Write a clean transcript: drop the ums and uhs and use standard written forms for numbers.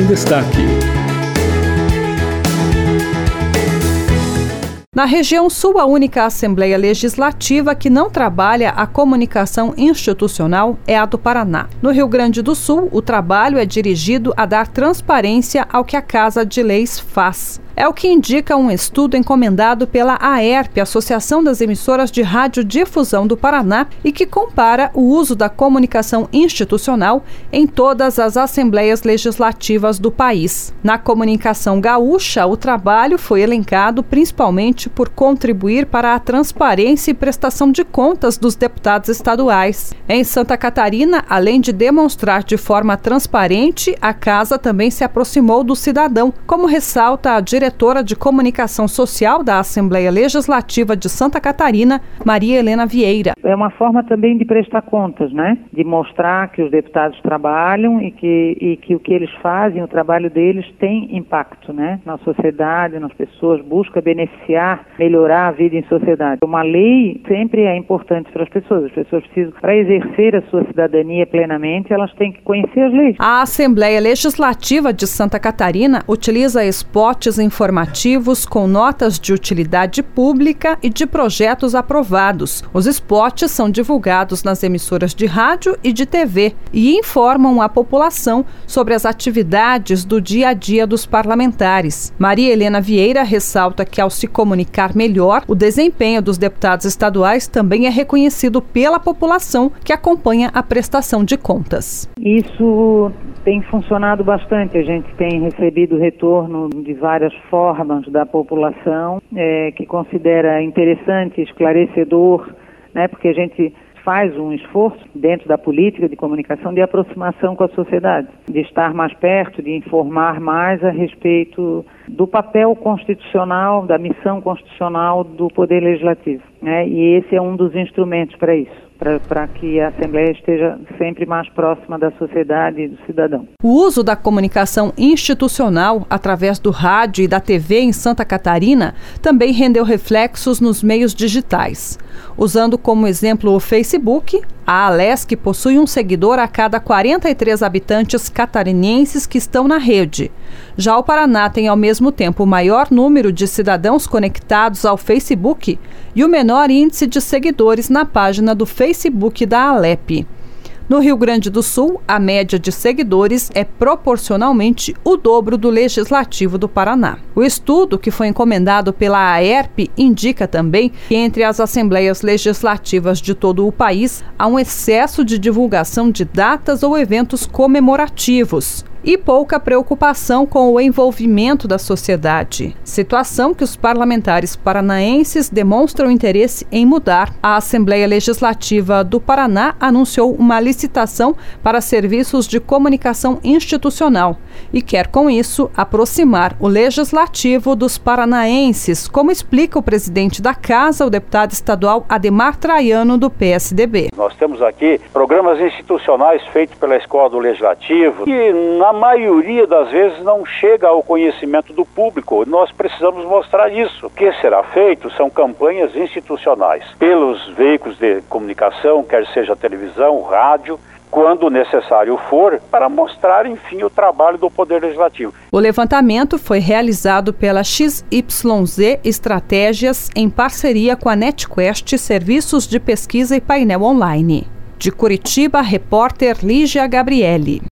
em Destaque. Na região sul, a única Assembleia Legislativa que não trabalha a comunicação institucional é a do Paraná. No Rio Grande do Sul, o trabalho é dirigido a dar transparência ao que a Casa de Leis faz. É o que indica um estudo encomendado pela AERP, Associação das Emissoras de Radiodifusão do Paraná, e que compara o uso da comunicação institucional em todas as assembleias legislativas do país. Na comunicação gaúcha, o trabalho foi elencado principalmente por contribuir para a transparência e prestação de contas dos deputados estaduais. Em Santa Catarina, além de demonstrar de forma transparente, a Casa também se aproximou do cidadão, como ressalta a diretora de Comunicação Social da Assembleia Legislativa de Santa Catarina, Maria Helena Vieira. É uma forma também de prestar contas, né? De mostrar que os deputados trabalham e que o que eles fazem, o trabalho deles tem impacto, né? Na sociedade, nas pessoas, busca beneficiar, melhorar a vida em sociedade. Uma lei sempre é importante para as pessoas precisam, para exercer a sua cidadania plenamente, elas têm que conhecer as leis. A Assembleia Legislativa de Santa Catarina utiliza spots informativos com notas de utilidade pública e de projetos aprovados. Os spots são divulgados nas emissoras de rádio e de TV e informam a população sobre as atividades do dia a dia dos parlamentares. Maria Helena Vieira ressalta que, ao se comunicar melhor, o desempenho dos deputados estaduais também é reconhecido pela população que acompanha a prestação de contas. Isso tem funcionado bastante. A gente tem recebido retorno de várias formas da população que considera interessante, esclarecedor, né, porque a gente faz um esforço dentro da política de comunicação de aproximação com a sociedade, de estar mais perto, de informar mais a respeito do papel constitucional, da missão constitucional do Poder Legislativo, né? E esse é um dos instrumentos para isso, para que a Assembleia esteja sempre mais próxima da sociedade e do cidadão. O uso da comunicação institucional através do rádio e da TV em Santa Catarina também rendeu reflexos nos meios digitais. Usando como exemplo o Facebook, a Alesc possui um seguidor a cada 43 habitantes catarinenses que estão na rede. Já o Paraná tem ao mesmo tempo o maior número de cidadãos conectados ao Facebook e o menor índice de seguidores na página do Facebook da Alep. No Rio Grande do Sul, a média de seguidores é proporcionalmente o dobro do Legislativo do Paraná. O estudo, que foi encomendado pela AERP, indica também que entre as assembleias legislativas de todo o país há um excesso de divulgação de datas ou eventos comemorativos e pouca preocupação com o envolvimento da sociedade, situação que os parlamentares paranaenses demonstram interesse em mudar. A Assembleia Legislativa do Paraná anunciou uma licitação para serviços de comunicação institucional e quer, com isso, aproximar o Legislativo dos paranaenses, como explica o presidente da Casa, o deputado estadual Ademar Traiano, do PSDB. Nós temos aqui programas institucionais feitos pela Escola do Legislativo que, na maioria das vezes, não chega ao conhecimento do público. Nós precisamos mostrar isso. O que será feito são campanhas institucionais pelos veículos de comunicação, quer seja televisão, rádio, quando necessário for, para mostrar, enfim, o trabalho do Poder Legislativo. O levantamento foi realizado pela XYZ Estratégias em parceria com a NetQuest, Serviços de Pesquisa e Painel Online. De Curitiba, repórter Lígia Gabriele.